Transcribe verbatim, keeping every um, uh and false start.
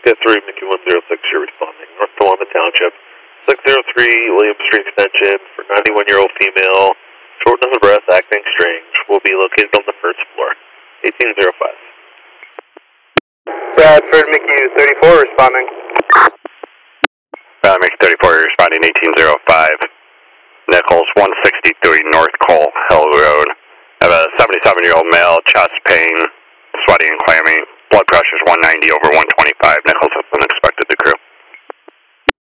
Get three, Mickey one zero six, you're responding. North Tawanda Township, six oh three William Street Extension for ninety-one-year-old female, shortness of breath, acting strange. Will be located on the first floor. eighteen oh five. Bradford, Mickey thirty-four responding. Bradford, Mickey thirty-four, you're responding eighteen oh five. Nichols, one sixty-three North Cole Hill Road. I have a seventy-seven-year-old male, chest pain, sweaty and clammy. Blood pressure is one ninety over one twenty-five. Nichols has been expected to crew.